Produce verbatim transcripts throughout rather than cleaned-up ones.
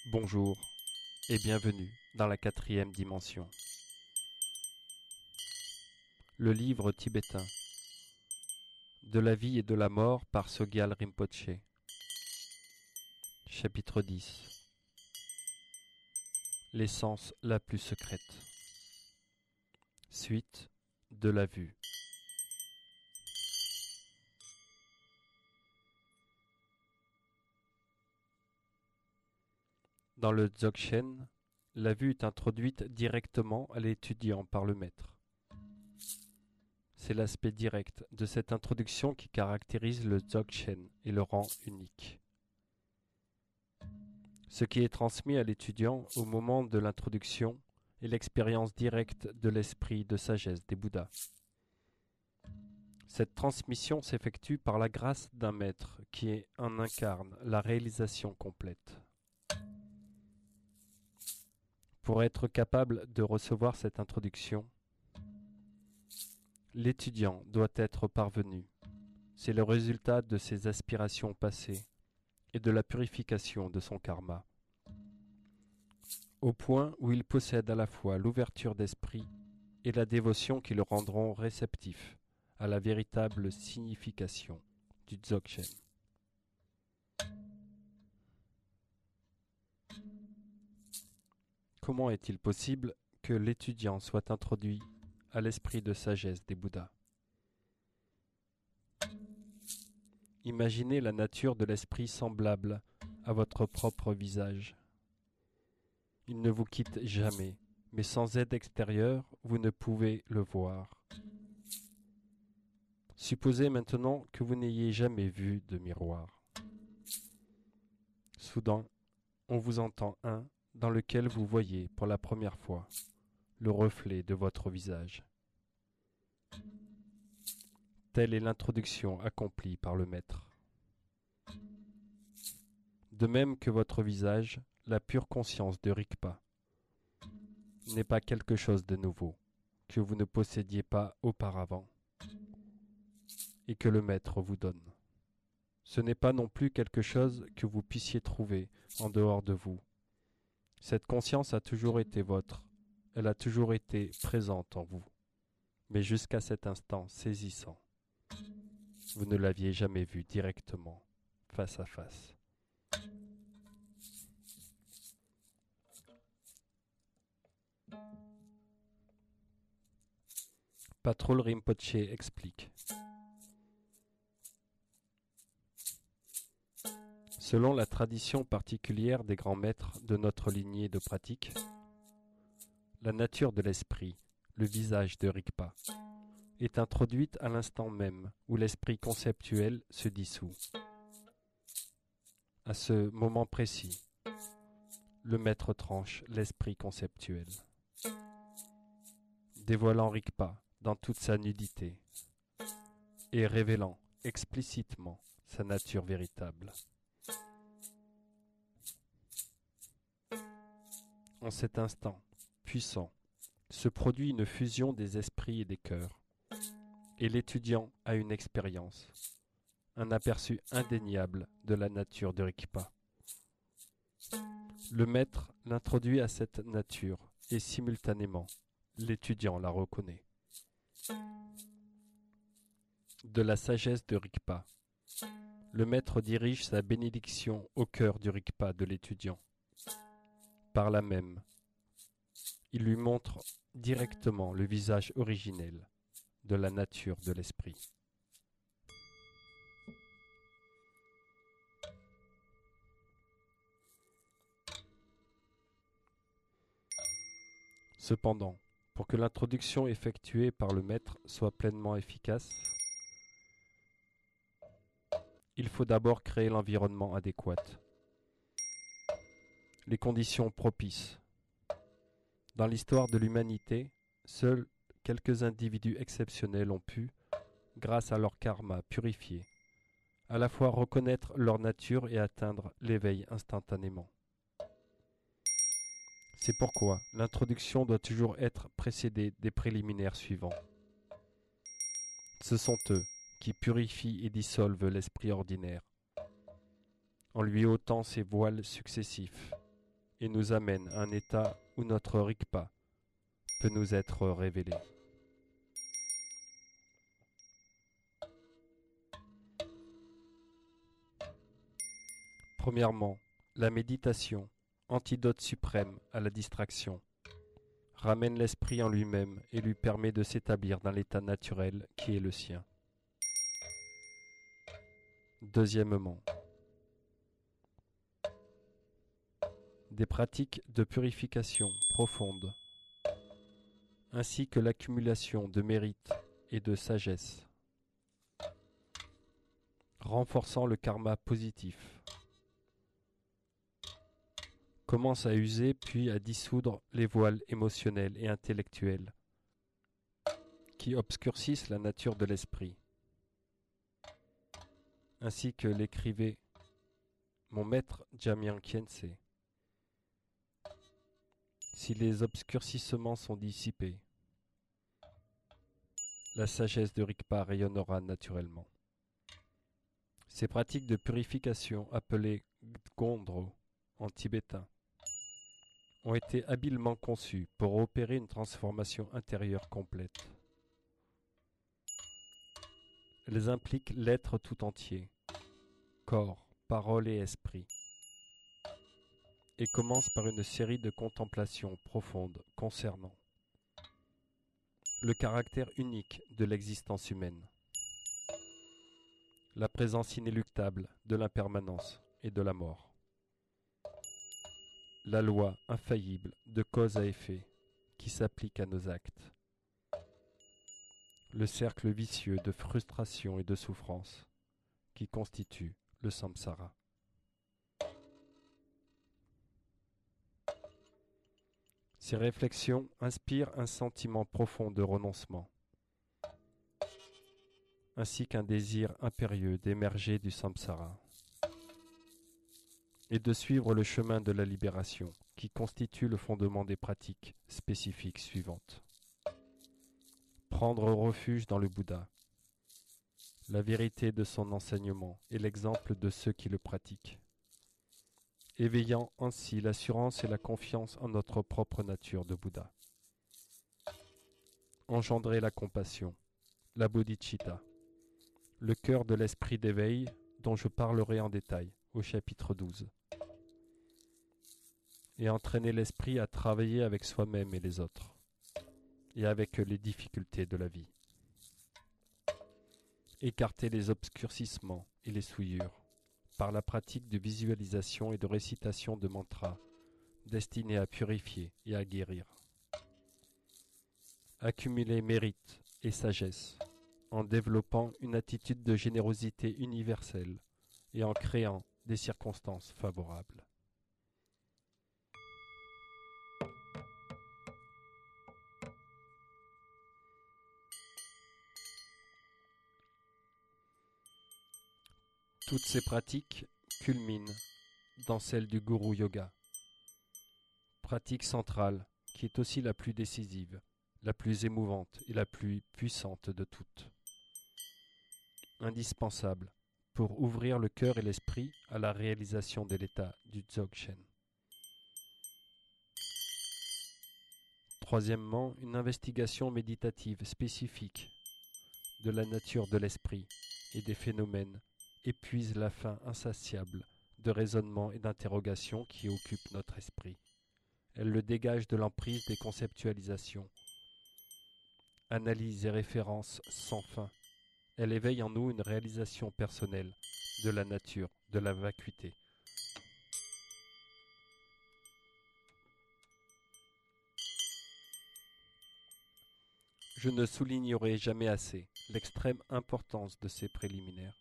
Bonjour et bienvenue dans la quatrième dimension. Le livre tibétain de la vie et de la mort par Sogyal Rinpoché. Chapitre dix. L'essence la plus secrète. Suite de la vue. Dans le Dzogchen, la vue est introduite directement à l'étudiant par le maître. C'est l'aspect direct de cette introduction qui caractérise le Dzogchen et le rend unique. Ce qui est transmis à l'étudiant au moment de l'introduction est l'expérience directe de l'esprit de sagesse des Bouddhas. Cette transmission s'effectue par la grâce d'un maître qui en incarne la réalisation complète. Pour être capable de recevoir cette introduction, l'étudiant doit être parvenu. C'est le résultat de ses aspirations passées et de la purification de son karma, au point où il possède à la fois l'ouverture d'esprit et la dévotion qui le rendront réceptif à la véritable signification du Dzogchen. Comment est-il possible que l'étudiant soit introduit à l'esprit de sagesse des Bouddhas? Imaginez la nature de l'esprit semblable à votre propre visage. Il ne vous quitte jamais, mais sans aide extérieure, vous ne pouvez le voir. Supposez maintenant que vous n'ayez jamais vu de miroir. Soudain, on vous entend un dans lequel vous voyez pour la première fois le reflet de votre visage. Telle est l'introduction accomplie par le maître. De même que votre visage, la pure conscience de Rigpa n'est pas quelque chose de nouveau, que vous ne possédiez pas auparavant, et que le maître vous donne. Ce n'est pas non plus quelque chose que vous puissiez trouver en dehors de vous. Cette conscience a toujours été vôtre, elle a toujours été présente en vous, mais jusqu'à cet instant saisissant, vous ne l'aviez jamais vue directement, face à face. Patrul Rinpoche explique. Selon la tradition particulière des grands maîtres de notre lignée de pratique, la nature de l'esprit, le visage de Rigpa, est introduite à l'instant même où l'esprit conceptuel se dissout. À ce moment précis, le maître tranche l'esprit conceptuel, dévoilant Rigpa dans toute sa nudité et révélant explicitement sa nature véritable. En cet instant puissant, se produit une fusion des esprits et des cœurs, et l'étudiant a une expérience, un aperçu indéniable de la nature de Rigpa. Le maître l'introduit à cette nature, et simultanément, l'étudiant la reconnaît. De la sagesse de Rigpa, le maître dirige sa bénédiction au cœur du Rigpa de l'étudiant. Par là même, il lui montre directement le visage originel de la nature de l'esprit. Cependant, pour que l'introduction effectuée par le maître soit pleinement efficace, il faut d'abord créer l'environnement adéquat, les conditions propices. Dans l'histoire de l'humanité, seuls quelques individus exceptionnels ont pu, grâce à leur karma purifié, à la fois reconnaître leur nature et atteindre l'éveil instantanément. C'est pourquoi l'introduction doit toujours être précédée des préliminaires suivants. Ce sont eux qui purifient et dissolvent l'esprit ordinaire, en lui ôtant ses voiles successifs, et nous amène à un état où notre Rigpa peut nous être révélé. Premièrement, la méditation, antidote suprême à la distraction, ramène l'esprit en lui-même et lui permet de s'établir dans l'état naturel qui est le sien. Deuxièmement, des pratiques de purification profonde, ainsi que l'accumulation de mérite et de sagesse, renforçant le karma positif, commence à user puis à dissoudre les voiles émotionnels et intellectuels qui obscurcissent la nature de l'esprit. Ainsi que l'écrivait mon maître Jamyang Khyentse. Si les obscurcissements sont dissipés, la sagesse de Rigpa rayonnera naturellement. Ces pratiques de purification, appelées Gondro en tibétain, ont été habilement conçues pour opérer une transformation intérieure complète. Elles impliquent l'être tout entier, corps, parole et esprit, et commencent par une série de contemplations profondes concernant le caractère unique de l'existence humaine, la présence inéluctable de l'impermanence et de la mort, la loi infaillible de cause à effet qui s'applique à nos actes, le cercle vicieux de frustration et de souffrance qui constitue le samsara. Ces réflexions inspirent un sentiment profond de renoncement, ainsi qu'un désir impérieux d'émerger du samsara et de suivre le chemin de la libération qui constitue le fondement des pratiques spécifiques suivantes. Prendre refuge dans le Bouddha, la vérité de son enseignement et l'exemple de ceux qui le pratiquent, éveillant ainsi l'assurance et la confiance en notre propre nature de Bouddha. Engendrer la compassion, la bodhicitta, le cœur de l'esprit d'éveil dont je parlerai en détail au chapitre douze. Et entraîner l'esprit à travailler avec soi-même et les autres, et avec les difficultés de la vie. Écarter les obscurcissements et les souillures par la pratique de visualisation et de récitation de mantras destinés à purifier et à guérir. Accumuler mérite et sagesse en développant une attitude de générosité universelle et en créant des circonstances favorables. Toutes ces pratiques culminent dans celle du Guru Yoga, pratique centrale qui est aussi la plus décisive, la plus émouvante et la plus puissante de toutes. Indispensable pour ouvrir le cœur et l'esprit à la réalisation de l'état du Dzogchen. Troisièmement, une investigation méditative spécifique de la nature de l'esprit et des phénomènes épuise la faim insatiable de raisonnement et d'interrogation qui occupe notre esprit. Elle le dégage de l'emprise des conceptualisations, analyse et références sans fin. Elle éveille en nous une réalisation personnelle de la nature, de la vacuité. Je ne soulignerai jamais assez l'extrême importance de ces préliminaires.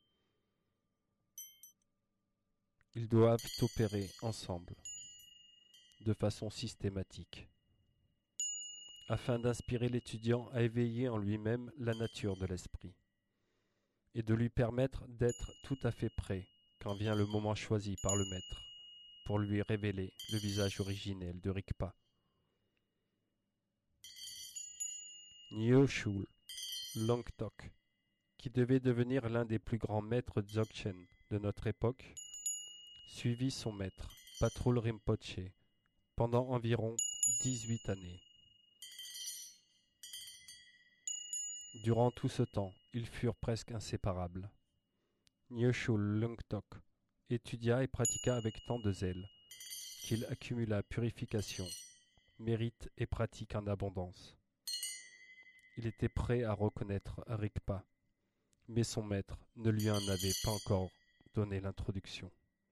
Ils doivent opérer ensemble, de façon systématique, afin d'inspirer l'étudiant à éveiller en lui-même la nature de l'esprit, et de lui permettre d'être tout à fait prêt quand vient le moment choisi par le maître pour lui révéler le visage originel de Rigpa. Nyoshul Longtok, qui devait devenir l'un des plus grands maîtres Dzogchen de notre époque, suivit son maître Patrul Rinpoche, pendant environ dix-huit années. Durant tout ce temps, ils furent presque inséparables. Nyoshul Lungtok étudia et pratiqua avec tant de zèle qu'il accumula purification, mérite et pratique en abondance. Il était prêt à reconnaître Rigpa, mais son maître ne lui en avait pas encore donné l'introduction.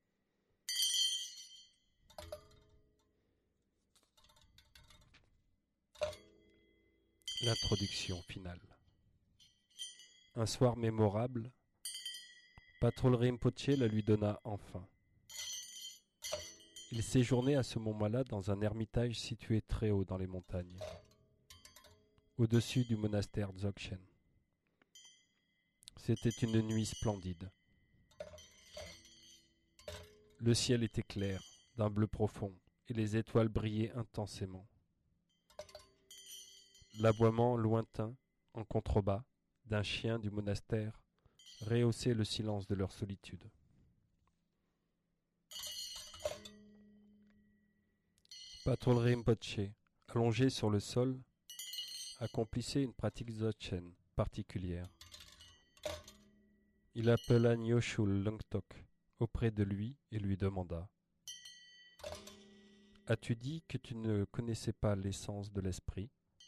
L'introduction finale. Un soir mémorable, Patrul Rinpoche la lui donna enfin. Il séjournait à ce moment-là dans un ermitage situé très haut dans les montagnes, au-dessus du monastère Dzogchen. C'était une nuit splendide. Le ciel était clair, d'un bleu profond, et les étoiles brillaient intensément. L'aboiement lointain, en contrebas, d'un chien du monastère rehaussait le silence de leur solitude. Patrul Rinpoche, allongé sur le sol, accomplissait une pratique dzogchen particulière. Il appela Nyoshul Lungtok auprès de lui et lui demanda « As-tu dit que tu ne connaissais pas l'essence de l'esprit ?»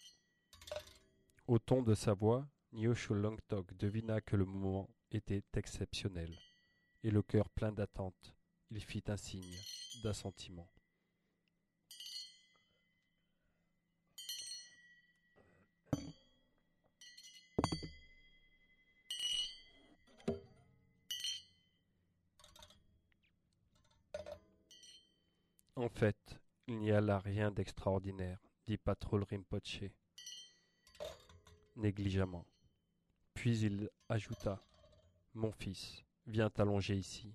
Au ton de sa voix, Nyoshul Lungtok devina que le moment était exceptionnel, et le cœur plein d'attente, il fit un signe d'assentiment. En fait, il n'y a là rien d'extraordinaire, dit Patrul Rinpoche, négligemment. Puis il ajouta, « Mon fils, viens t'allonger ici.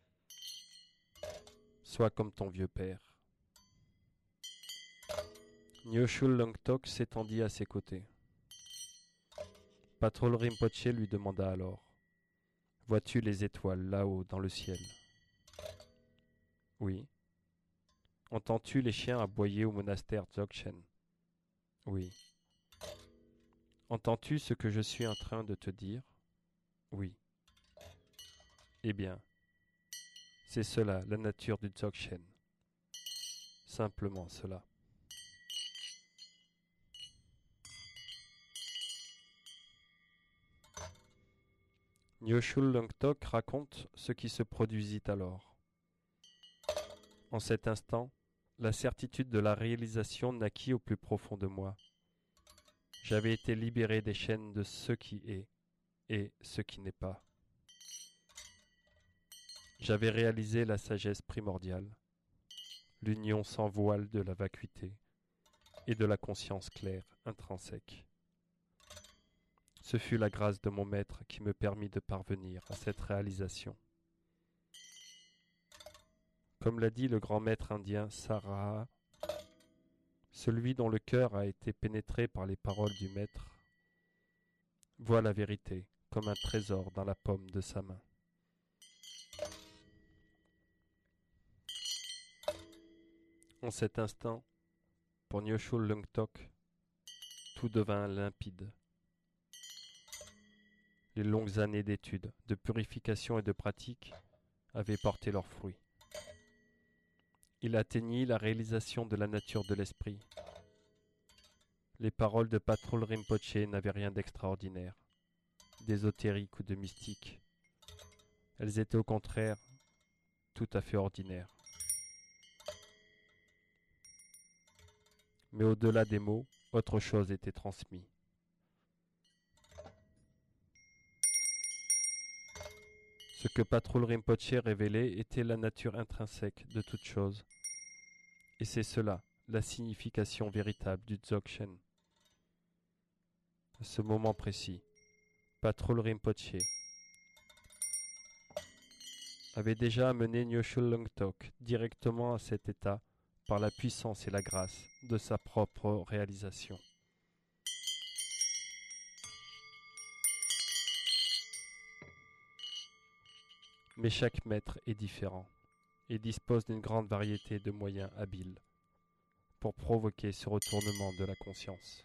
Sois comme ton vieux père. » Nyoshul Lungtok s'étendit à ses côtés. Patrul Rinpoche lui demanda alors, « Vois-tu les étoiles là-haut dans le ciel ?»« Oui. »« Entends-tu les chiens aboyer au monastère Dzogchen ?»« Oui. »« Entends-tu ce que je suis en train de te dire ?»« Oui. »« Eh bien, c'est cela, la nature du Dzogchen. Simplement cela. » Nyoshul Lungtok raconte ce qui se produisit alors. En cet instant, la certitude de la réalisation naquit au plus profond de moi. J'avais été libéré des chaînes de ce qui est et ce qui n'est pas. J'avais réalisé la sagesse primordiale, l'union sans voile de la vacuité et de la conscience claire intrinsèque. Ce fut la grâce de mon maître qui me permit de parvenir à cette réalisation. Comme l'a dit le grand maître indien Saraha, celui dont le cœur a été pénétré par les paroles du maître voit la vérité comme un trésor dans la paume de sa main. En cet instant, pour Nyoshul Lungtok, tout devint limpide. Les longues années d'études, de purification et de pratique avaient porté leurs fruits. Il atteignit la réalisation de la nature de l'esprit. Les paroles de Patrul Rinpoche n'avaient rien d'extraordinaire, d'ésotérique ou de mystique. Elles étaient au contraire tout à fait ordinaires. Mais au-delà des mots, autre chose était transmise. Ce que Patrul Rinpoche révélait était la nature intrinsèque de toute chose. Et c'est cela, la signification véritable du Dzogchen. À ce moment précis, Patrul Rinpoche avait déjà amené Nyoshul Lungtok directement à cet état par la puissance et la grâce de sa propre réalisation. Mais chaque maître est différent, et dispose d'une grande variété de moyens habiles pour provoquer ce retournement de la conscience.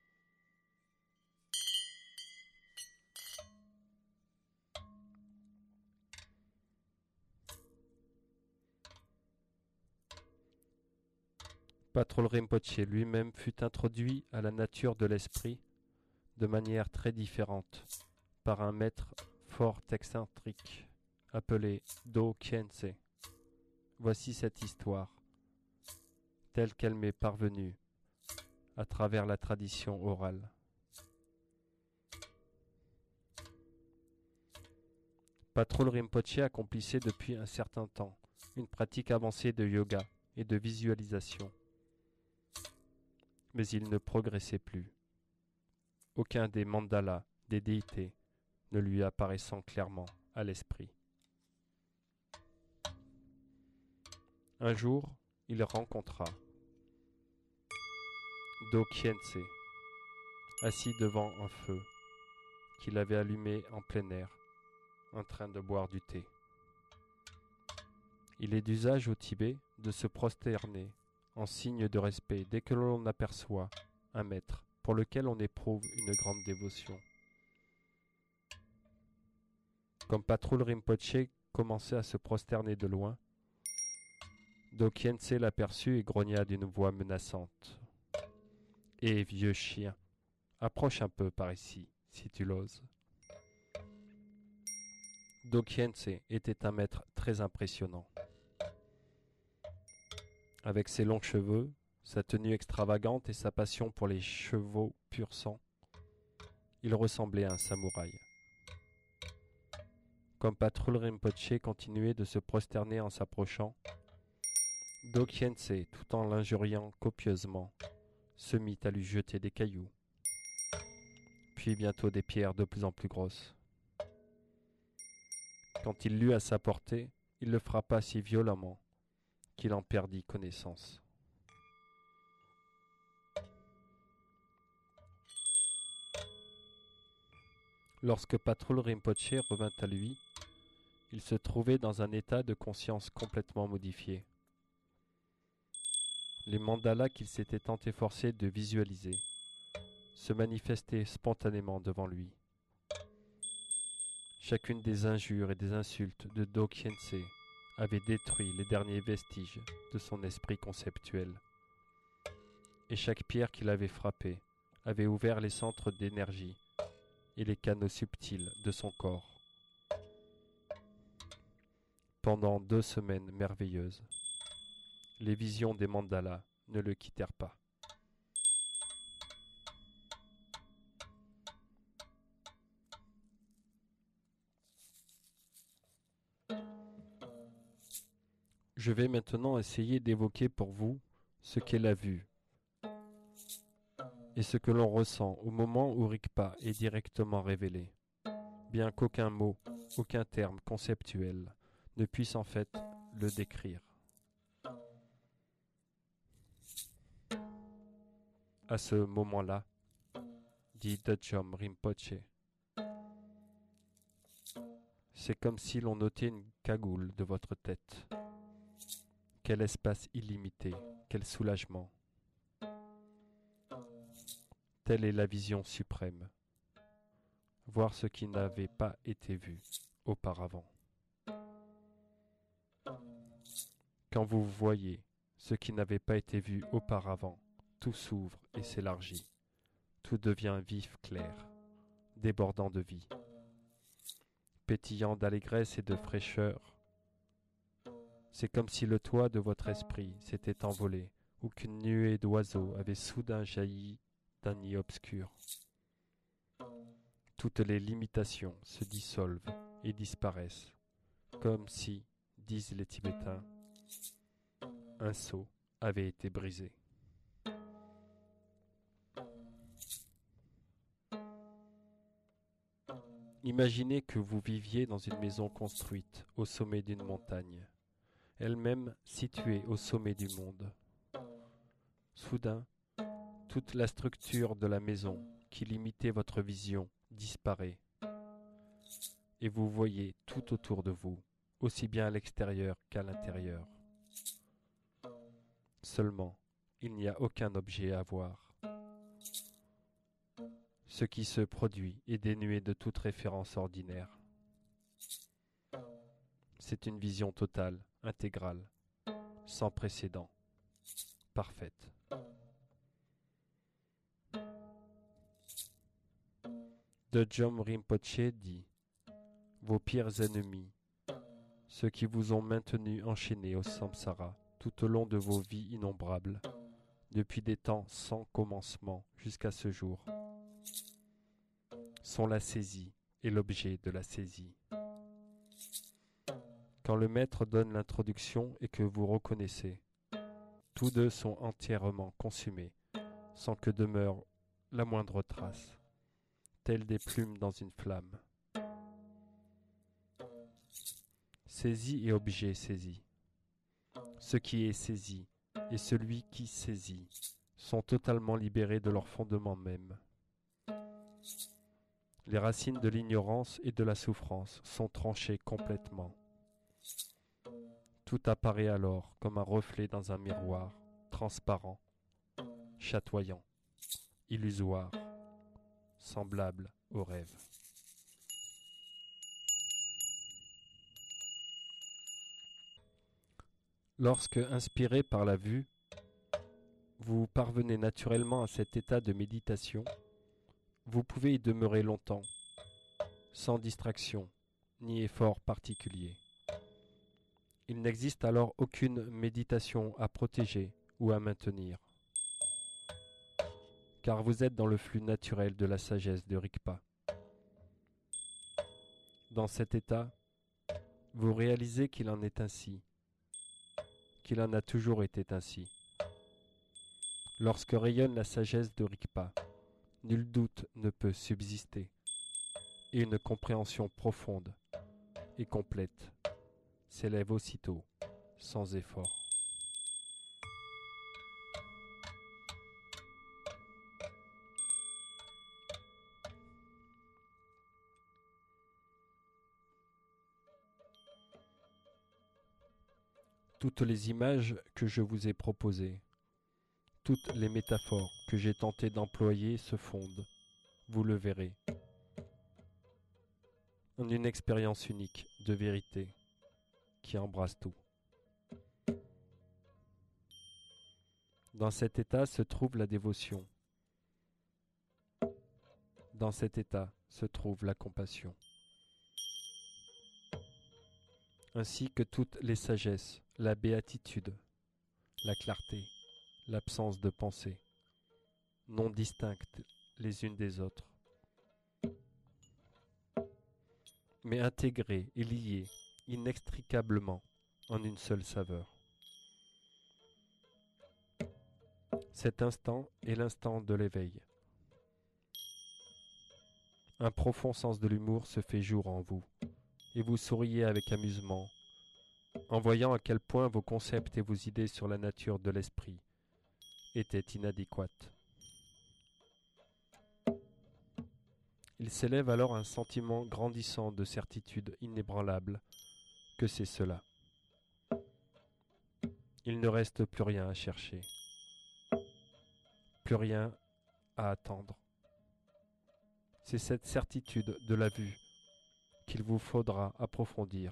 Patrul Rinpoché lui-même fut introduit à la nature de l'esprit de manière très différente par un maître fort excentrique appelé Do Khyentse. Voici cette histoire, telle qu'elle m'est parvenue à travers la tradition orale. Patrul Rinpoché accomplissait depuis un certain temps une pratique avancée de yoga et de visualisation. Mais il ne progressait plus. Aucun des mandalas des déités ne lui apparaissant clairement à l'esprit. Un jour, il rencontra Do Khyentse, assis devant un feu qu'il avait allumé en plein air, en train de boire du thé. Il est d'usage au Tibet de se prosterner en signe de respect dès que l'on aperçoit un maître pour lequel on éprouve une grande dévotion. Comme Patrul Rinpoché commençait à se prosterner de loin, Do Khyentse l'aperçut et grogna d'une voix menaçante. « Eh, vieux chien, approche un peu par ici, si tu l'oses. » Do Khyentse était un maître très impressionnant. Avec ses longs cheveux, sa tenue extravagante et sa passion pour les chevaux pur sang, il ressemblait à un samouraï. Comme Patrul Rinpoché continuait de se prosterner en s'approchant, Do Khyentse, tout en l'injuriant copieusement, se mit à lui jeter des cailloux, puis bientôt des pierres de plus en plus grosses. Quand il l'eut à sa portée, il le frappa si violemment qu'il en perdit connaissance. Lorsque Patrul Rinpoché revint à lui, il se trouvait dans un état de conscience complètement modifié. Les mandalas qu'il s'était tant efforcé de visualiser se manifestaient spontanément devant lui. Chacune des injures et des insultes de Do Khyentse avait détruit les derniers vestiges de son esprit conceptuel. Et chaque pierre qu'il avait frappée avait ouvert les centres d'énergie et les canaux subtils de son corps. Pendant deux semaines merveilleuses, les visions des mandalas ne le quittèrent pas. Je vais maintenant essayer d'évoquer pour vous ce qu'est la vue et ce que l'on ressent au moment où Rigpa est directement révélé, bien qu'aucun mot, aucun terme conceptuel ne puisse en fait le décrire. À ce moment-là, dit Dodjom Rinpoche, c'est comme si l'on ôtait une cagoule de votre tête. Quel espace illimité, quel soulagement. Telle est la vision suprême. Voir ce qui n'avait pas été vu auparavant. Quand vous voyez ce qui n'avait pas été vu auparavant, tout s'ouvre et s'élargit. Tout devient vif, clair, débordant de vie, pétillant d'allégresse et de fraîcheur. C'est comme si le toit de votre esprit s'était envolé ou qu'une nuée d'oiseaux avait soudain jailli d'un nid obscur. Toutes les limitations se dissolvent et disparaissent, comme si, disent les Tibétains, un sceau avait été brisé. Imaginez que vous viviez dans une maison construite au sommet d'une montagne, elle-même située au sommet du monde. Soudain, toute la structure de la maison qui limitait votre vision disparaît et vous voyez tout autour de vous aussi bien à l'extérieur qu'à l'intérieur. Seulement, il n'y a aucun objet à voir. Ce qui se produit est dénué de toute référence ordinaire. C'est une vision totale, intégrale, sans précédent, parfaite. Dodjom Rinpoché dit « Vos pires ennemis, ceux qui vous ont maintenu enchaînés au samsara tout au long de vos vies innombrables, depuis des temps sans commencement jusqu'à ce jour, sont la saisie et l'objet de la saisie. Quand le maître donne l'introduction et que vous reconnaissez, tous deux sont entièrement consumés, sans que demeure la moindre trace, telles des plumes dans une flamme. Saisie et objet saisi. Ce qui est saisi et celui qui saisit sont totalement libérés de leur fondement même. Les racines de l'ignorance et de la souffrance sont tranchées complètement. Tout apparaît alors comme un reflet dans un miroir, transparent, chatoyant, illusoire, semblable au rêve. Lorsque, inspiré par la vue, vous parvenez naturellement à cet état de méditation, vous pouvez y demeurer longtemps, sans distraction ni effort particulier. Il n'existe alors aucune méditation à protéger ou à maintenir, car vous êtes dans le flux naturel de la sagesse de Rigpa. Dans cet état, vous réalisez qu'il en est ainsi, qu'il en a toujours été ainsi. Lorsque rayonne la sagesse de Rigpa, nul doute ne peut subsister, et une compréhension profonde et complète s'élève aussitôt, sans effort. Toutes les images que je vous ai proposées, toutes les métaphores que j'ai tenté d'employer se fondent, vous le verrez, en une expérience unique de vérité qui embrasse tout. Dans cet état se trouve la dévotion. Dans cet état se trouve la compassion. Ainsi que toutes les sagesses, la béatitude, la clarté, l'absence de pensée, non distinctes les unes des autres, mais intégrées et liées inextricablement en une seule saveur. Cet instant est l'instant de l'éveil. Un profond sens de l'humour se fait jour en vous, et vous souriez avec amusement, en voyant à quel point vos concepts et vos idées sur la nature de l'esprit étaient inadéquates. Il s'élève alors un sentiment grandissant de certitude inébranlable que c'est cela. Il ne reste plus rien à chercher, plus rien à attendre. C'est cette certitude de la vue qu'il vous faudra approfondir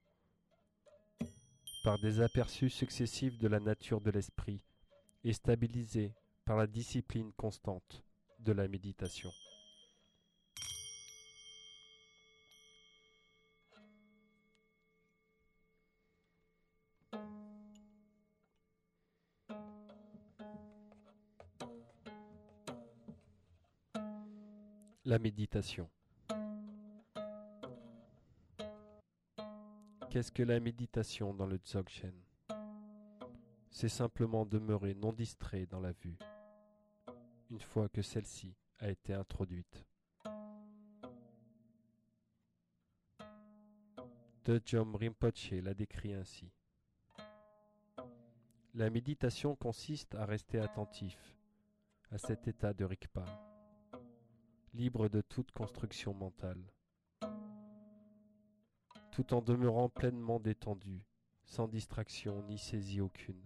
par des aperçus successifs de la nature de l'esprit et stabiliser par la discipline constante de la méditation. La méditation. Qu'est-ce que la méditation dans le Dzogchen? C'est simplement demeurer non distrait dans la vue, une fois que celle-ci a été introduite. Dodjom Rinpoché l'a décrit ainsi. La méditation consiste à rester attentif à cet état de Rigpa, libre de toute construction mentale. tout en demeurant pleinement détendu, sans distraction ni saisie aucune.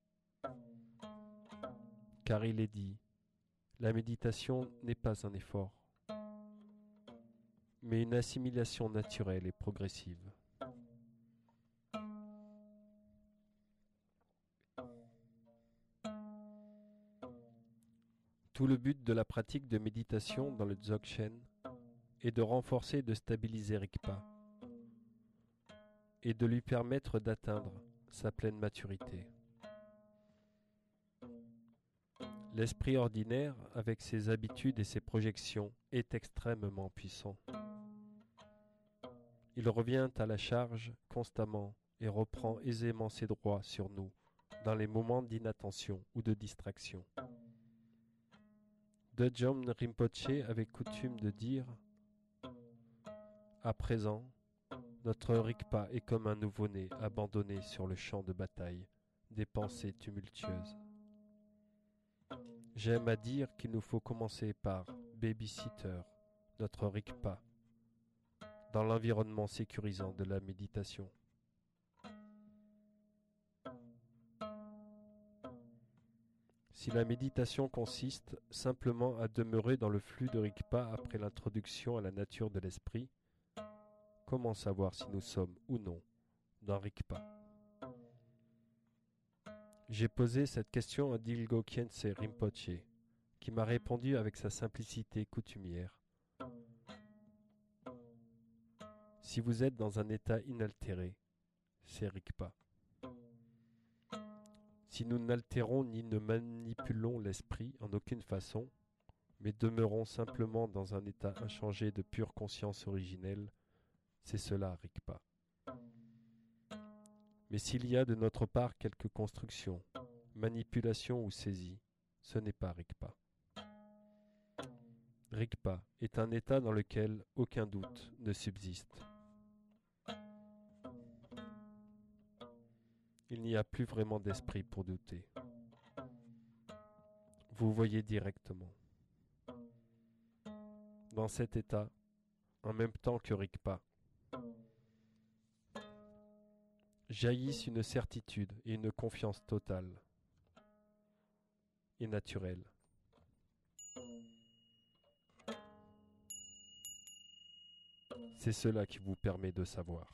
Car il est dit, la méditation n'est pas un effort, mais une assimilation naturelle et progressive. Tout le but de la pratique de méditation dans le Dzogchen est de renforcer et de stabiliser Rigpa et de lui permettre d'atteindre sa pleine maturité. L'esprit ordinaire, avec ses habitudes et ses projections, est extrêmement puissant. Il revient à la charge constamment et reprend aisément ses droits sur nous dans les moments d'inattention ou de distraction. Dudjom Rinpoche avait coutume de dire « À présent, notre Rigpa est comme un nouveau-né abandonné sur le champ de bataille des pensées tumultueuses. J'aime à dire qu'il nous faut commencer par babysitter notre Rigpa dans l'environnement sécurisant de la méditation. Si la méditation consiste simplement à demeurer dans le flux de Rigpa après l'introduction à la nature de l'esprit, comment savoir si nous sommes ou non dans Rigpa? J'ai posé cette question à Dilgo Khyentse Rinpoche, qui m'a répondu avec sa simplicité coutumière. Si vous êtes dans un état inaltéré, c'est Rigpa. Si nous n'altérons ni ne manipulons l'esprit en aucune façon, mais demeurons simplement dans un état inchangé de pure conscience originelle, c'est cela Rigpa. Mais s'il y a de notre part quelque construction, manipulation ou saisie, ce n'est pas Rigpa. Rigpa est un état dans lequel aucun doute ne subsiste. Il n'y a plus vraiment d'esprit pour douter. Vous voyez directement. Dans cet état, en même temps que Rigpa, jaillissent une certitude et une confiance totale et naturelle. C'est cela qui vous permet de savoir.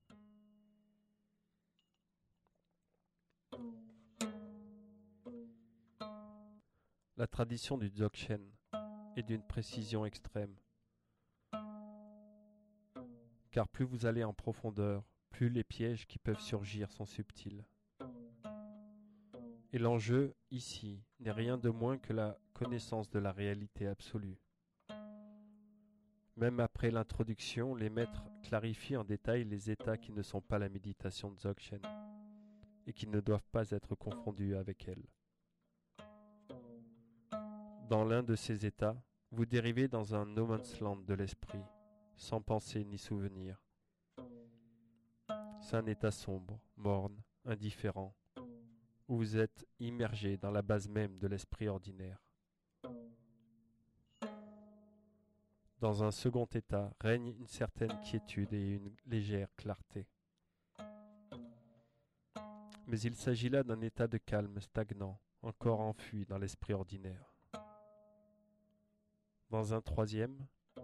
La tradition du Dzogchen est d'une précision extrême, car plus vous allez en profondeur, plus les pièges qui peuvent surgir sont subtils. Et l'enjeu, ici, n'est rien de moins que la connaissance de la réalité absolue. Même après l'introduction, les maîtres clarifient en détail les états qui ne sont pas la méditation Dzogchen et qui ne doivent pas être confondus avec elle. Dans l'un de ces états, vous dérivez dans un no man's land de l'esprit, sans pensée ni souvenir. C'est un état sombre, morne, indifférent, où vous êtes immergé dans la base même de l'esprit ordinaire. Dans un second état règne une certaine quiétude et une légère clarté. Mais il s'agit là d'un état de calme stagnant, encore enfui dans l'esprit ordinaire. Dans un troisième,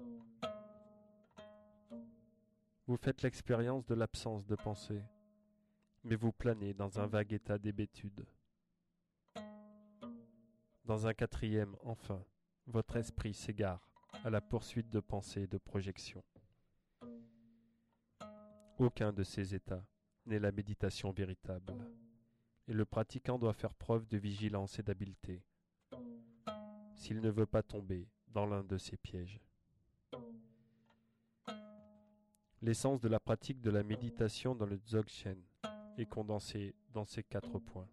vous faites l'expérience de l'absence de pensée, mais vous planez dans un vague état d'hébétude. Dans un quatrième, enfin, votre esprit s'égare à la poursuite de pensées et de projections. Aucun de ces états n'est la méditation véritable, et le pratiquant doit faire preuve de vigilance et d'habileté s'il ne veut pas tomber dans l'un de ces pièges. L'essence de la pratique de la méditation dans le Dzogchen est condensée dans ces quatre points.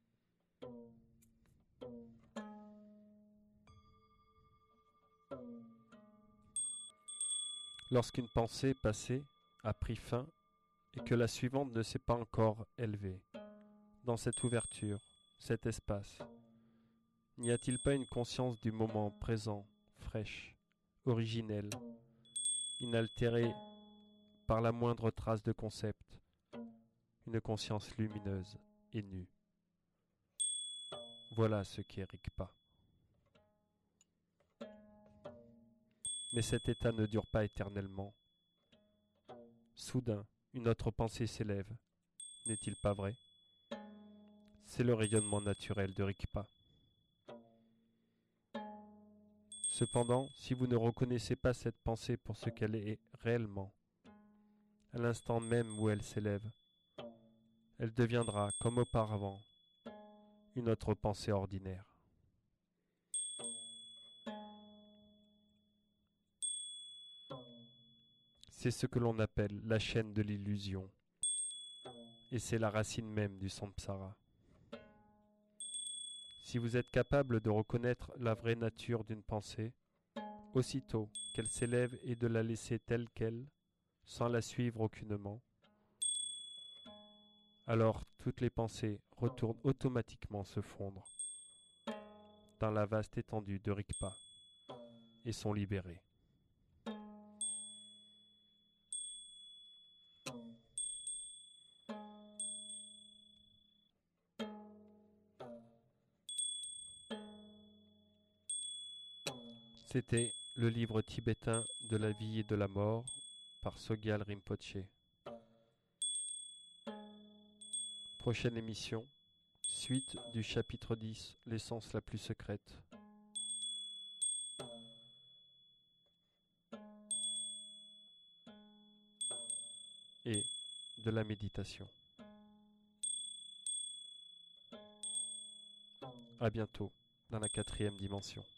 Lorsqu'une pensée passée a pris fin et que la suivante ne s'est pas encore élevée, dans cette ouverture, cet espace, n'y a-t-il pas une conscience du moment présent, fraîche, originelle, inaltérée par la moindre trace de concept, une conscience lumineuse et nue. Voilà ce qu'est Rigpa. Mais cet état ne dure pas éternellement. Soudain, une autre pensée s'élève. N'est-il pas vrai? C'est le rayonnement naturel de Rigpa. Cependant, si vous ne reconnaissez pas cette pensée pour ce qu'elle est réellement, à l'instant même où elle s'élève, elle deviendra, comme auparavant, une autre pensée ordinaire. C'est ce que l'on appelle la chaîne de l'illusion, et c'est la racine même du samsara. Si vous êtes capable de reconnaître la vraie nature d'une pensée, aussitôt qu'elle s'élève et de la laisser telle qu'elle, sans la suivre aucunement, alors toutes les pensées retournent automatiquement se fondre dans la vaste étendue de Rigpa et sont libérées. C'était le livre tibétain de la vie et de la mort par Sogyal Rinpoche. Prochaine émission, suite du chapitre dix, l'essence la plus secrète. Et de la méditation. À bientôt dans la quatrième dimension.